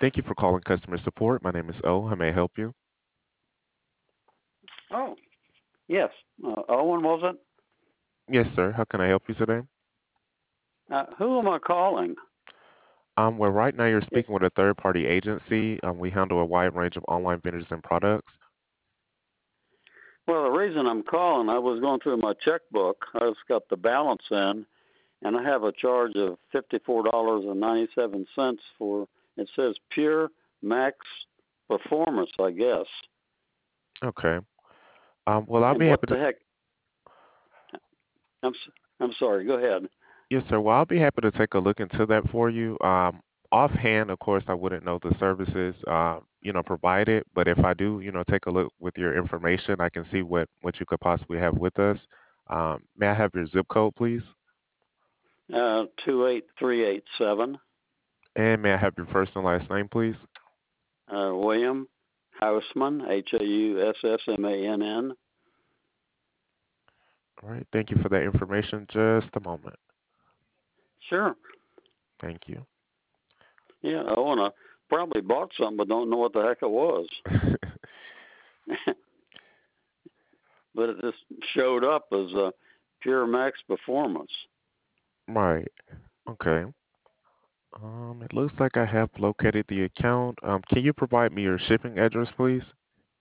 Thank you for calling customer support. My name is O. How may I help you? Oh, yes. Owen, was it? Yes, sir. How can I help you today? Who am I calling? Well, right now you're It, speaking with a third-party agency. We handle a wide range of online vendors and products. well, the reason I'm calling, I was going through my checkbook. I just got the balance in, and I have a charge of $54.97 for, it says Pure Max Performance, I guess. Okay. Well, I'll And be what happy to. the heck? I'm sorry. Go ahead. Yes, sir. Well, I'll be happy to take a look into that for you. Offhand, of course, I wouldn't know the services, provided, but if I do, take a look with your information, I can see what you could possibly have with us. May I have your zip code, please? 28387. And may I have your first and last name, please? William Hausman, Haussmann. All right. Thank you for that information. Just a moment. Sure. Thank you. Yeah, Owen, I probably bought something, but don't know what the heck it was. But it just showed up as a Pure Max Performance. Right. Okay. It looks like I have located the account. Can you provide me your shipping address, please?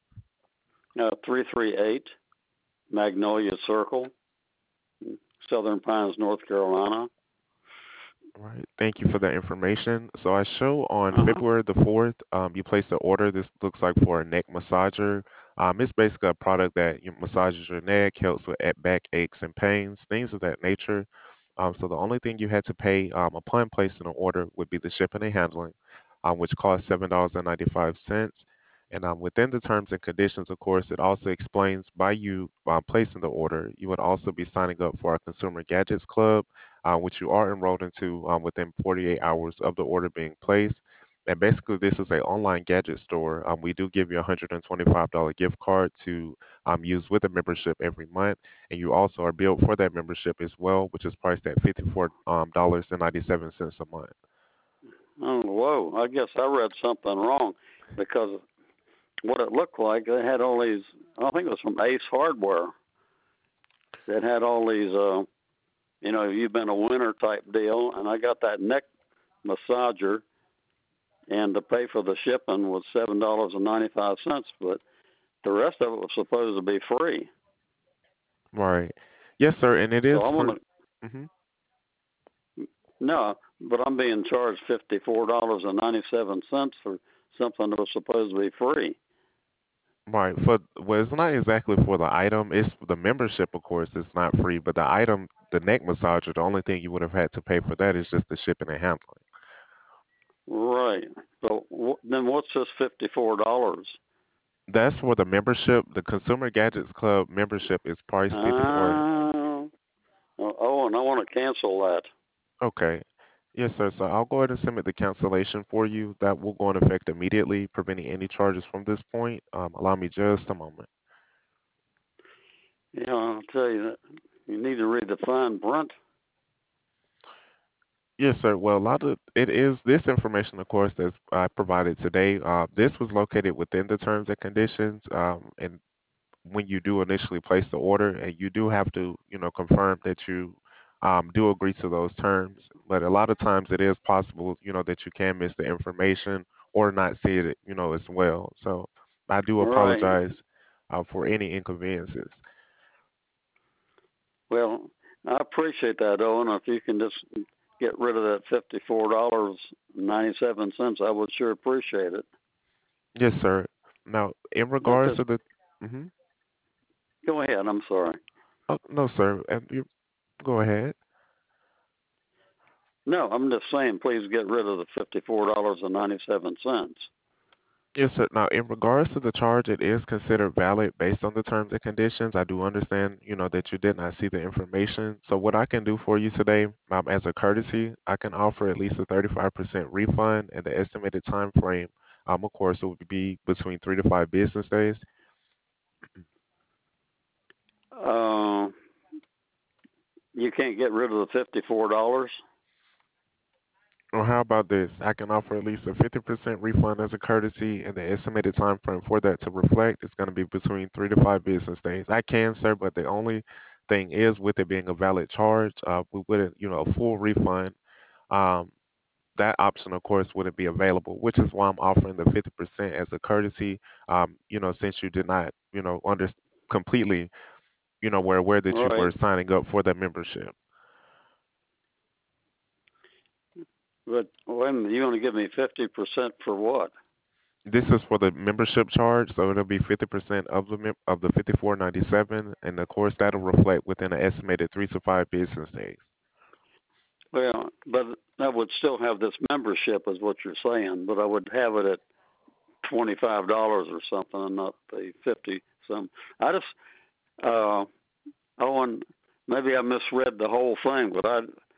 338 Magnolia Circle, Southern Pines, North Carolina. All right. Thank you for that information. So I show on Uh huh. February the 4th, you placed an order. This looks like for a neck massager. It's basically a product that massages your neck, helps with back aches and pains, things of that nature. So the only thing you had to pay upon placing an order would be the shipping and handling, which costs $7.95. And within the terms and conditions, of course, it also explains by you placing the order, you would also be signing up for our Consumer Gadgets Club, which you are enrolled into within 48 hours of the order being placed. And basically, this is an online gadget store. We do give you a $125 gift card to use with a membership every month, and you also are billed for that membership as well, which is priced at $54 and 97 cents a month. Oh, whoa. I guess I read something wrong because what it looked like, they had all these, I think it was from Ace Hardware, that had all these, you've been a winner type deal. And I got that neck massager, and to pay for the shipping was $7.95, but the rest of it was supposed to be free. Right. Yes, sir. And it So is I want for. to Mhm. no, but I'm being charged $54.97 for something that was supposed to be free. Right. Well, it's not exactly for the item. It's the membership, of course. It's not free, but the item, the neck massager, the only thing you would have had to pay for that is just the shipping and handling. Right. So then what's this $54? That's for the membership. The Consumer Gadgets Club membership is priced 54. Oh, and I want to cancel that. Okay. Yes, sir. So I'll go ahead and submit the cancellation for you. That will go into effect immediately, preventing any charges from this point. Allow me just a moment. Yeah, I'll tell you that you need to read the fine print. Yes, sir. Well, a lot of it is this information, of course, that's provided today. This was located within the terms and conditions, and when you do initially place the order, and you do have to, confirm that you do agree to those terms. But a lot of times, it is possible, that you can miss the information or not see it, as well. So I do Right. apologize for any inconveniences. Well, I appreciate that, Owen. If you can just get rid of that $54.97, I would sure appreciate it. Yes, sir. Now, in Now, regards just to the, hmm go ahead. I'm sorry. oh, no, sir. You go ahead. No, I'm just saying, please get rid of the $54.97. Yes, sir. Now, in regards to the charge, it is considered valid based on the terms and conditions. I do understand, that you did not see the information. So what I can do for you today, as a courtesy, I can offer at least a 35% refund, and the estimated time frame, of course, it would be between 3 to 5 business days. Uh, you can't get rid of the $54. Or how about this? I can offer at least a 50% refund as a courtesy, and the estimated time frame for that to reflect is going to be between 3 to 5 business days. I can, sir, but the only thing is with it being a valid charge, we wouldn't, a full refund. Um, that option, of course, wouldn't be available, which is why I'm offering the 50% as a courtesy. Since you did not, completely, were aware that you were Right. signing up for the membership. But wait a minute, you want to give me 50% for what? This is for the membership charge, so it'll be 50% of of the 54.97, and of course that'll reflect within an estimated 3 to 5 business days. Well, but I would still have this membership, is what you're saying. But I would have it at $25 or something, and not the 50 some. I just, uh, Owen, maybe I misread the whole thing, but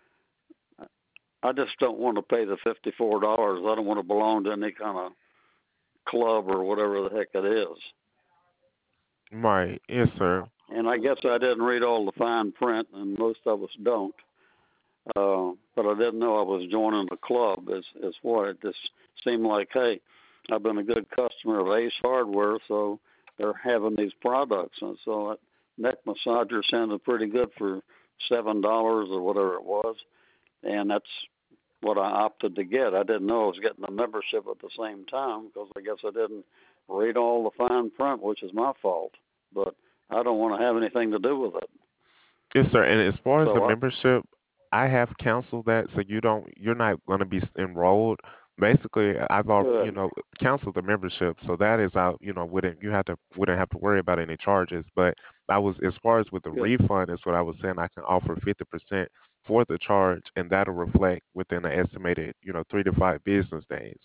I just don't want to pay the $54. I don't want to belong to any kind of club or whatever the heck it is. Right, yes, sir. And I guess I didn't read all the fine print, and most of us don't. But I didn't know I was joining the club. Is what it just seemed like. Hey, I've been a good customer of Ace Hardware, so they're having these products, and so that neck massager sounded pretty good for $7 or whatever it was, and that's what I opted to get. I didn't know I was getting a membership at the same time because I guess I didn't read all the fine print, which is my fault. But I don't want to have anything to do with it. Yes, sir. And as far as the So I membership, I have canceled that, so you're not going to be enrolled. Basically, I've already, good. canceled the membership, so that is out. Wouldn't have to worry about any charges. But I was, as far as with the Good. refund, is what I was saying. I can offer 50% for the charge, and that'll reflect within the estimated, 3 to 5 business days.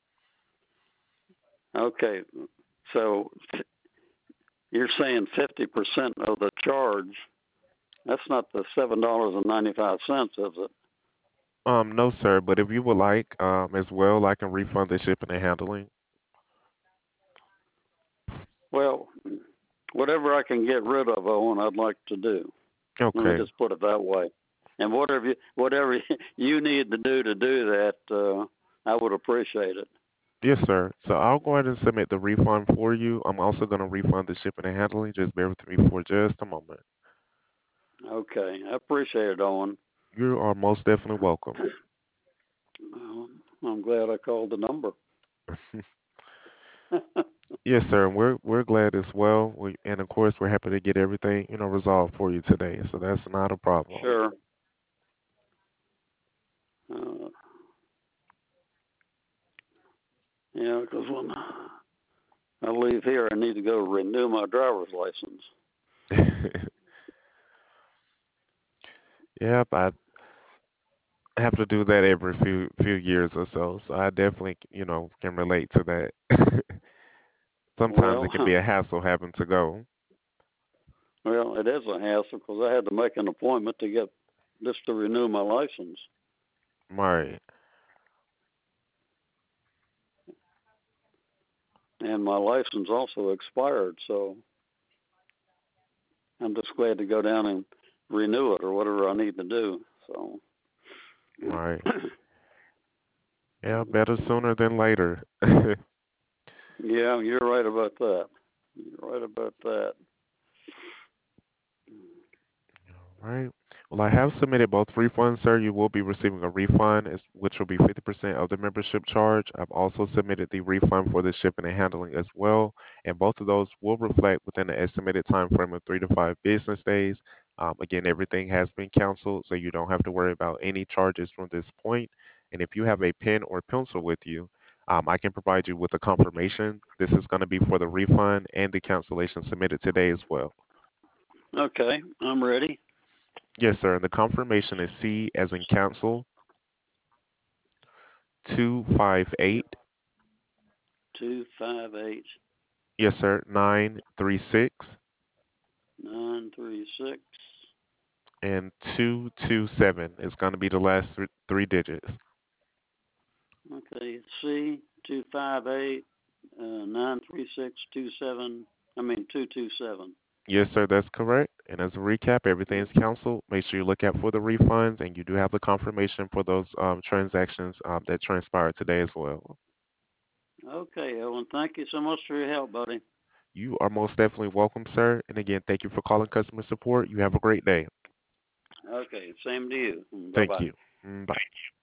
Okay. So you're saying 50% of the charge. That's not the $7.95, is it? No, sir. But if you would like, as well, I can refund the shipping and handling. Well, whatever I can get rid of, Owen, I'd like to do. Let me Okay. just put it that way. And whatever you need to do that, I would appreciate it. Yes, sir. So I'll go ahead and submit the refund for you. I'm also going to refund the shipping and handling. Just bear with me for just a moment. Okay, I appreciate it, Owen. You are most definitely welcome. I'm glad I called the number. Yes, sir. And we're glad as well. And of course, we're happy to get everything, resolved for you today. So that's not a problem. Sure. Uh, yeah, because when I leave here, I need to go renew my driver's license. Yep, I have to do that every few years or so. So I definitely, can relate to that. Sometimes Well, it can be a hassle having to go. well, it is a hassle because I had to make an appointment to get just to renew my license, Right, and my license also expired. So I'm just glad to go down and renew it or whatever I need to do. So right. Yeah, better sooner than later. yeah, you're right about that. You're right about that. Right. Well, I have submitted both refunds, sir. You will be receiving a refund, which will be 50% of the membership charge. I've also submitted the refund for the shipping and handling as well, and both of those will reflect within the estimated time frame of 3 to 5 business days. Again, everything has been canceled, so you don't have to worry about any charges from this point. And if you have a pen or pencil with you, I can provide you with a confirmation. This is going to be for the refund and the cancellation submitted today as well. Okay, I'm ready. Yes, sir. And the confirmation is C as in cancel 258. 258 Yes, sir. 936 936. and 227 is going to be the last three digits. Okay, C 258 93627. I mean 227. Yes, sir, that's correct. And as a recap, everything is canceled. Make sure you look out for the refunds, and you do have the confirmation for those transactions that transpired today as well. Okay, Owen. Thank you so much for your help, buddy. You are most definitely welcome, sir. And again, thank you for calling customer support. You have a great day. Okay, same to you. Bye Thank bye. you. Bye.